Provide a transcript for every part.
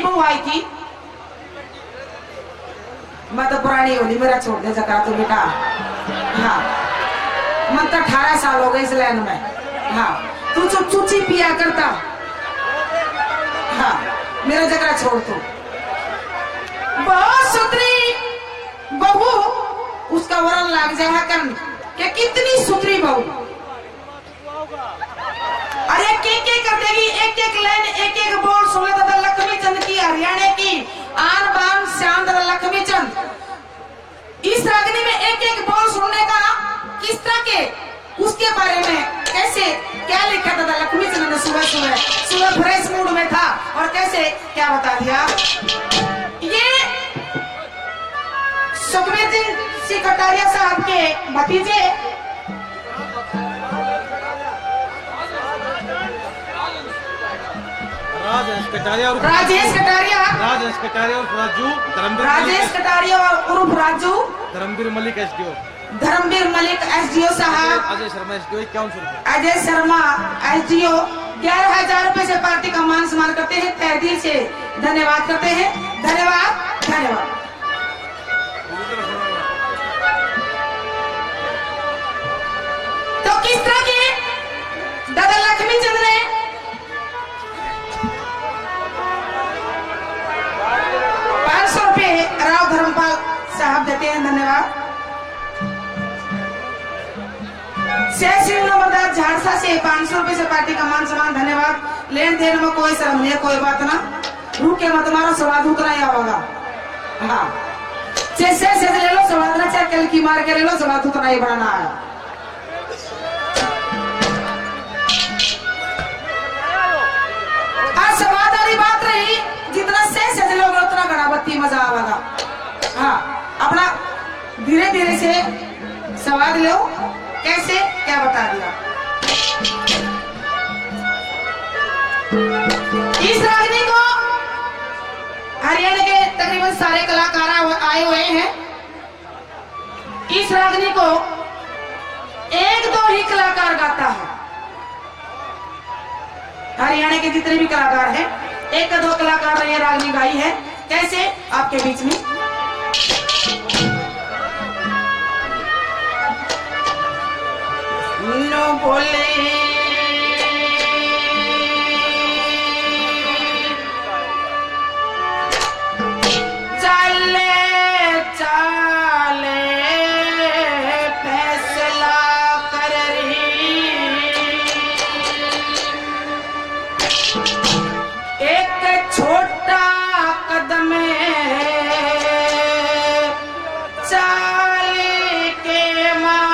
बहू आई थी। मैं तो पुरानी होली, मेरा छोड़ दे जका तो बेटा। हाँ, मैं तो 18 साल हो गए इस लाइन में। हाँ, तू जो चूची पिया करता। हाँ, मेरा जगह छोड़ तू। बहुत सुथरी बहू, उसका वरण लाग जाए कर कि कितनी सुथरी बहू। अरे के कर देगी, एक एक लाइन एक एक बोल सुने तो लक्ष्मी चंद की, हरियाणा की आन बान शान लक्ष्मी चंद। इस रागनी में एक एक बोल सुनने का किस तरह के, उसके बारे में कैसे क्या लिखा था लक्ष्मी चंद ने। सुबह सुबह सुबह फ्रेश मूड में था और कैसे क्या बता दिया। ये सुखबीर सिंह कटारिया साहब के भतीजे राजेश कटारिया उर्फ राजू, धर्मवीर मलिक एसडीओ साहब, अजय शर्मा एसडीओ 5100 रुपए, अजय शर्मा एसडीओ 11,000 रुपए से पार्टी का मान सम्मान करते हैं। तहे दिल से धन्यवाद करते हैं। धन्यवाद धन्यवाद। तो किस तरह की दादा लक्ष्मी चंद ने 500 रुपए राव धर्मपाल साहब देते हैं। धन्यवाद। शेषिव नंबरदार झाड़सा से 500 रुपए से पार्टी का मान सम्मान। धन्यवाद। लेन देन में कोई शर्म नहीं है, कोई बात ना, रुके मत मारो, स्वाद उतना ही होगा। हाँ, से ले लो स्वाद ना, चाहे कल की मार के ले लो, स्वाद उतना ही बढ़ाना है। स्वाद वाली बात रही, जितना से लोगे उतना गणाबत्ती मजा आवेगा। हाँ, अपना धीरे धीरे से स्वाद लो। कैसे क्या बता दिया। इस रागनी को हरियाणा के तकरीबन सारे कलाकार आए हुए हैं। इस रागनी को एक दो ही कलाकार गाता है। हरियाणा के जितने भी कलाकार हैं, एक दो कलाकार ने ये रागनी गाई है। कैसे आपके बीच में नो बोले चले चले फैसला कर रही, एक छोटा कदम चाल के मां,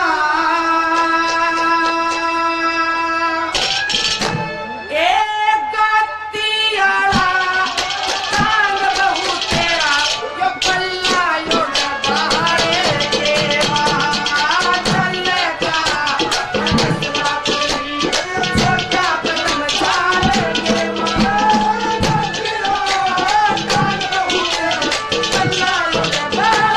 एक गतियाला टांग बहु तेरा, यो पल्ला योड़ा बाहरे के मां, चले का फैसला करी, छोटा कदम चाल के मां, टांग बहु तेरा, पल्ला योड़ा बाहरे।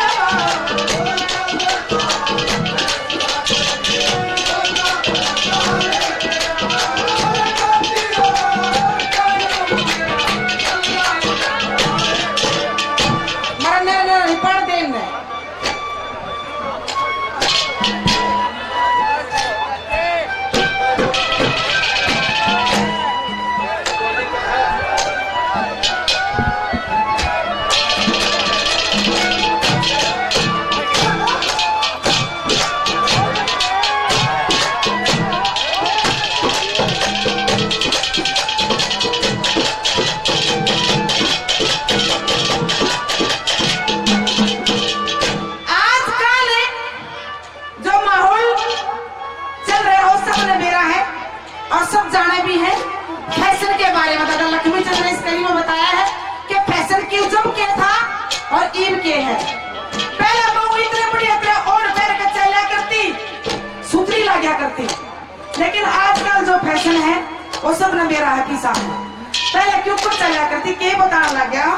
और सब जाने भी है फैशन के बारे में। दादा लक्ष्मी चंद ने इस कड़ी में बताया है कि फैशन की उजम के था और ईम के है। पहले बहू इतने बड़ी अपने और पैर के चला करती, सुथरी लगा करती, लेकिन आजकल जो फैशन है वो सब न मेरा है पीसा है। पहले क्यों कुछ चला करती के बताने लग गया।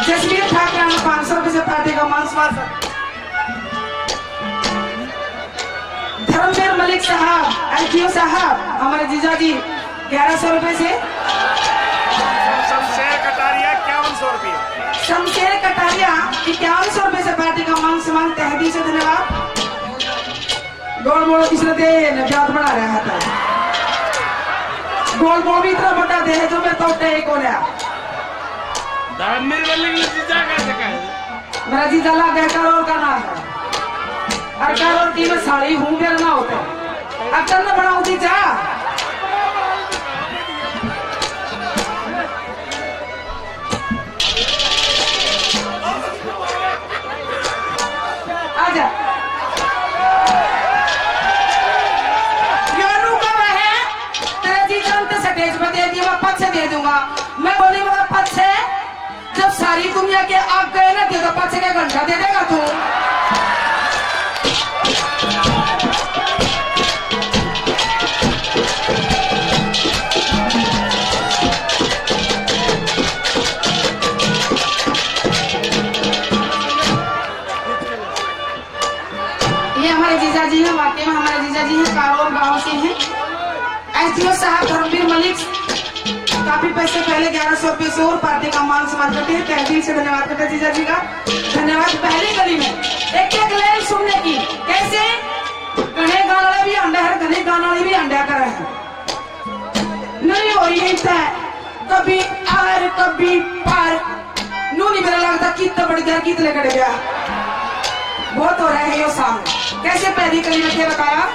जसवीर ठाकरे 500 रुपए से पार्टी का मान सम्मान। धर्मवीर मलिक साहब एलपीओ साहब हमारे जीजा जी 1100 रुपए से। शमशेर कटारिया 5100 रुपये। शमशेर कटारिया 5100 रुपए से पार्टी का मान सम्मान तहे दिल से धन्यवाद। गोल मोड़ इसने दे नजात बना रहा था। गोल मोड़ भी इतना बड़ा दे है जो मैं तो टेक हो गया। धर्मवीर मलिक ने जीजा कैसे कहे? मेरा जीजा ला गया करोड़ का नाम है। और करोड़ की मैं साड़ी हूँ मेरा ना होता है। अब चलना बनाऊ जीजा। आजा। यानू का है तेरे जीजा ने स्टेज पे दे दिया मैं पद से दे दूंगा। मैं बोली मेरा पद से जब सारी दुनिया के आग गए ना तो पद से क्या घंटा दे देगा तू? ये हमारे जीजा जी हैं, वाकई में हमारे जीजा जी हैं, कारोर गांव से हैं। एसडीओ साहब धर्मवीर मलिक काफी पैसे पहले 1100 रुपए से और पार्टी का मान सम्मान करते हैं। तहे दिल से धन्यवाद करते हैं जीजा जी का। धन्यवाद। पहली गली में एक एक लाइन सुनने की। कैसे घने गाना वाले भी अंडा है, घने गाना वाले भी अंडा कर रहे हैं। नहीं हो रही है कभी आर कभी पार। नू नहीं मेरा लगता कितना बड़ी देर कितने कट गया। बहुत हो रहा है ये सामने। कैसे पहली गली में क्या बताया?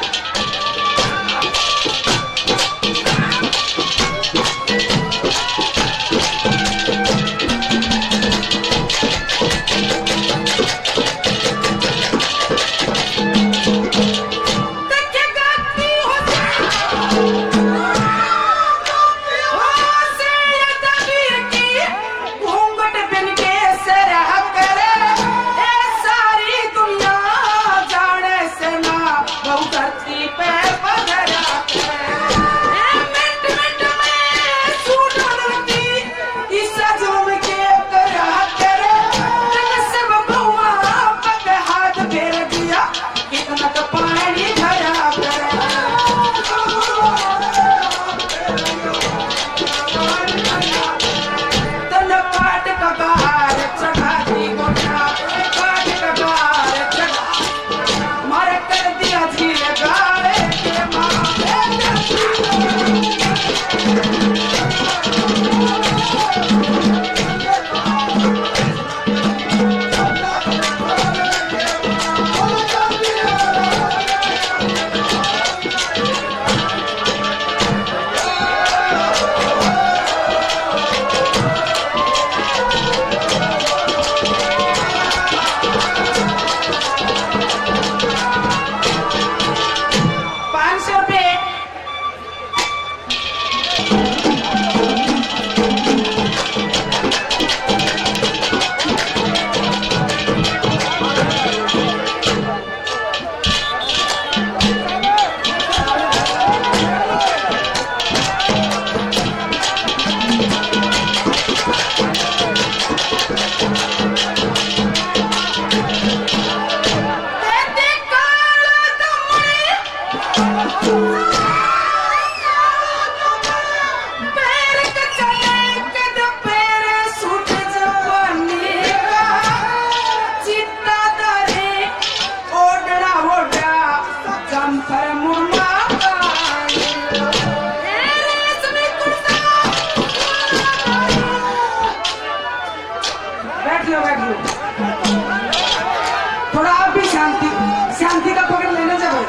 थोड़ा आप भी शांति का पकड़ लेना चाहिए।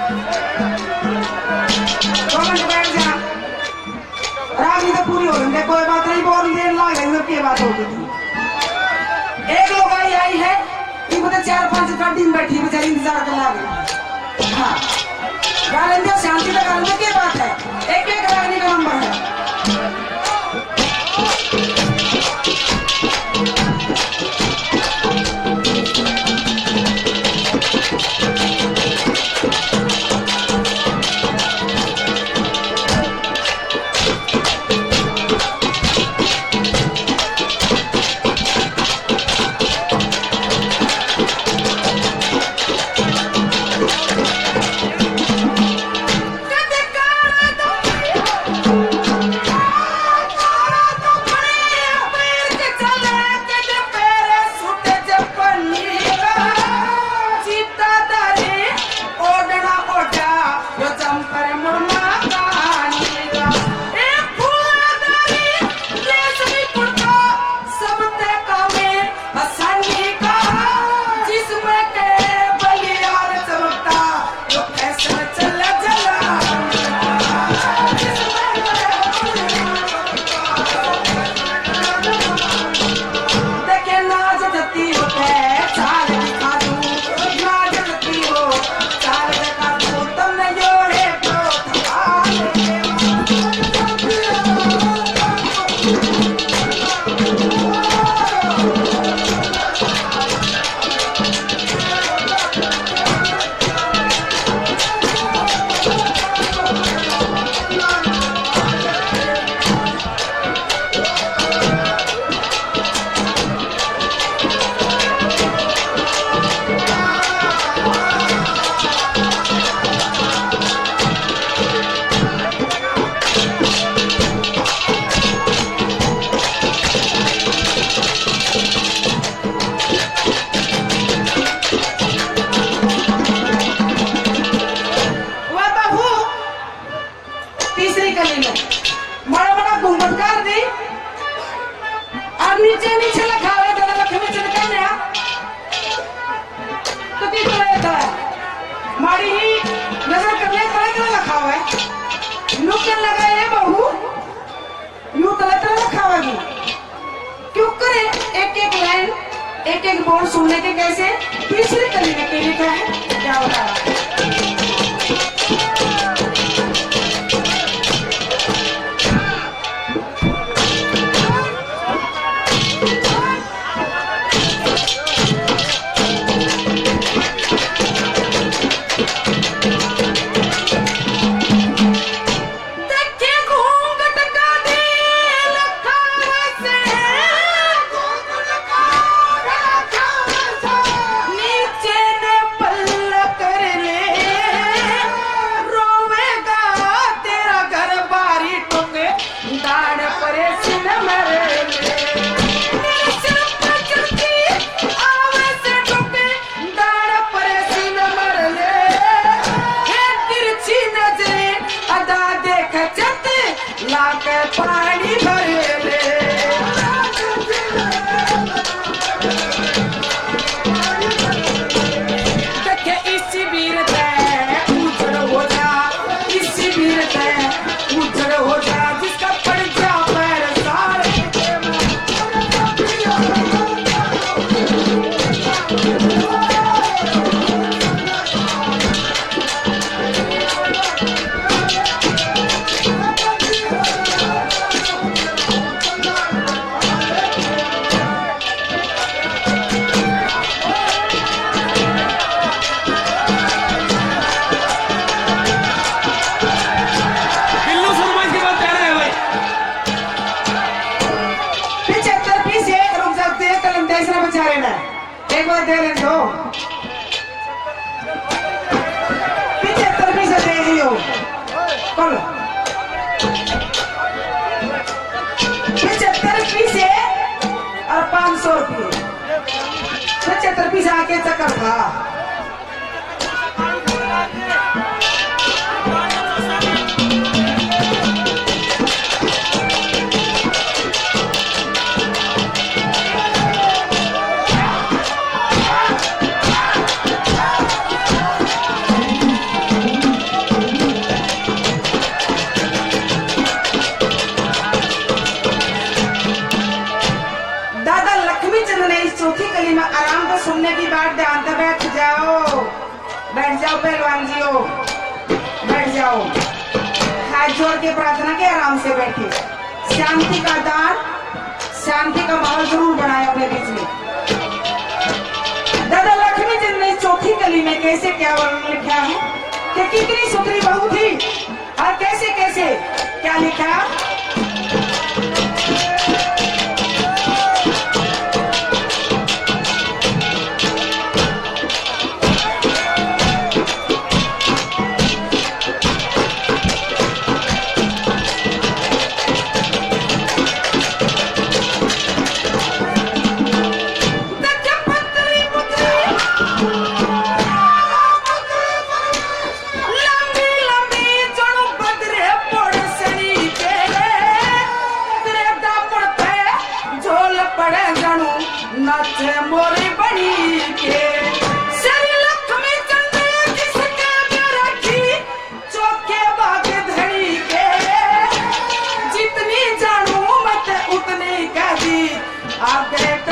2 मिनट बैठ जा। रात तो पूरी हो गई, कोई बात नहीं। बहुत देर लग गई, की बात होगी थी। एक लोग आई है, 4-5 दिन बैठी बेचारी इंतजार कर लगे। हाँ गालेंगे शांति से गालेंगे, क्या बात है। एक एक रागनी का नंबर है। नीचे नीचे लखावे दादा लक्ष्मी चंद कहने कति तो रहता है मारी ही नजर करने करे लखावे नुकन लगाए बहू यूं तले लखावेगी क्यों करे एक एक लाइन एक एक बोल सुनने के कैसे तीसरी कली में के लिखा है क्या होता है पानी भरे ले देखे इस वीर उजड़ हो जा इस वीर उजड़ हो जा जिसका पड़ जा पैर सारे एक बार दे लें दो 75 पैसे दे दियो कल 75 पैसे और 500 रुपये 75 पैसे आके चक्कर था चौथी कली में आराम से सुनने की बात ध्यान से बैठ जाओ पहलवान जी हो बैठ जाओ हाथ जोड़ के प्रार्थना के आराम से बैठे शांति का दान शांति का माहौल जरूर बनाए अपने बीच में दादा लक्ष्मी चंद ने चौथी कली में कैसे क्या वर्णन लिखा है कि कितनी सुंदरी बहू थी और कैसे कैसे क्या लिखा नाचे मोरी बनी के सरी लक्ष्मी चंद किसके पे रखी चौके बाग धड़ी के जितनी जानू मत उतनी कह दी आगे